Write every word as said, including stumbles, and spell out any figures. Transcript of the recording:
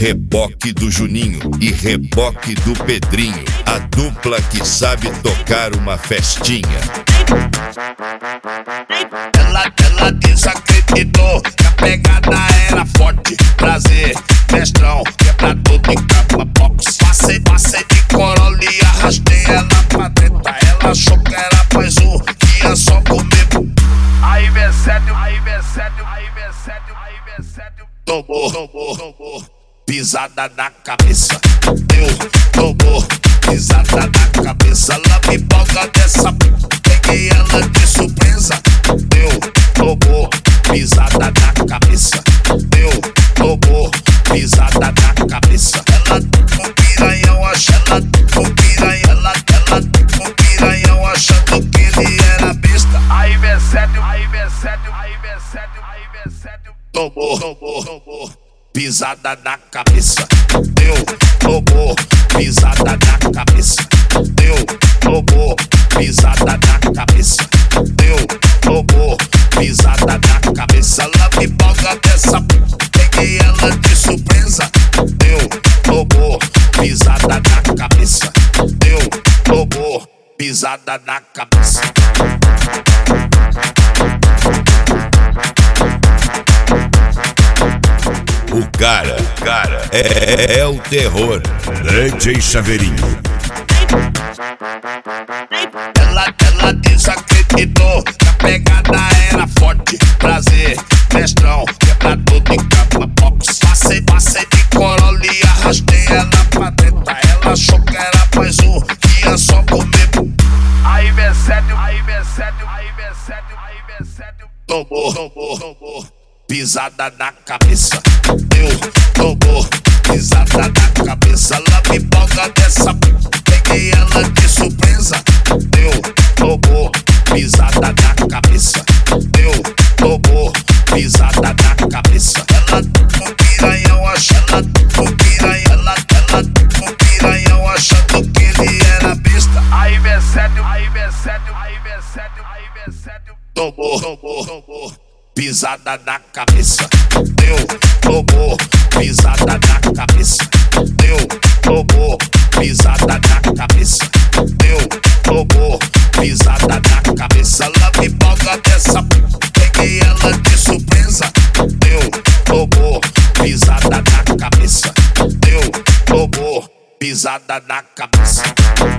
reboque do Juninho e reboque do Pedrinho, a dupla que sabe tocar uma festinha. Ela, ela desacreditou que a pegada era forte. Prazer, mestrão, quebra tudo em capa box. Passei, passei de Corolla e arrastei ela pra treta. Ela achou que era mais um, que ia só comer. Aí vem sério, aí vem sério, aí vem sério, aí vem sério. Tomou, tomou, tomou, pisada na cabeça. Deu, tomou, pisada na cabeça. Ela me empolga dessa p... Peguei ela de surpresa. Deu, tomou, pisada na cabeça. Deu, tomou, pisada na cabeça. Ela com piranhão, acha ela com piranha. Ela, ela com piranhão, achando que ele era besta. Aí vem sério, aí vem sério, aí vem sério, aí vem sério. Tomou, tomou, tomou, pisada na cabeça. Deu, tomou, pisada na cabeça. Deu, tomou, pisada na cabeça. Deu, tomou, pisada na cabeça. Ela me empolga dessa p... Peguei ela de surpresa. Deu, tomou, pisada na cabeça. Deu, tomou, pisada na cabeça. O cara, cara, é, é, é o terror. D J Chaveirinho. Ela, ela desacreditou que a pegada era forte. Prazer, mestrão, quebra tudo em capa box. Passei, passei de Corolla e arrastei ela pra treta. Ela achou que era mais um, que ia só comer. Aí vem sério, aí vem sério, aí vem sério, aí vem sério. Tomou, tomou, tomou, pisada na cabeça. Deu, tomou, pisada na cabeça. Ela me empolga dessa p... Peguei ela de surpresa. Deu, tomou, pisada na cabeça. Deu, tomou, pisada na cabeça. Ela com piranhão, acha ela com piranha. Ela, ela com piranhão, achando que ele era besta. Aí vem sério, aí vem sério, aí vem sério, aí vem sério. Tomou, tomou, tomou, pisada na cabeça. Deu, tomou, pisada na cabeça. Deu, tomou, pisada na cabeça. Deu, tomou, pisada na cabeça. Ela me empolga dessa p... Peguei ela de surpresa. Deu, tomou, pisada na cabeça. Deu, tomou, pisada na cabeça.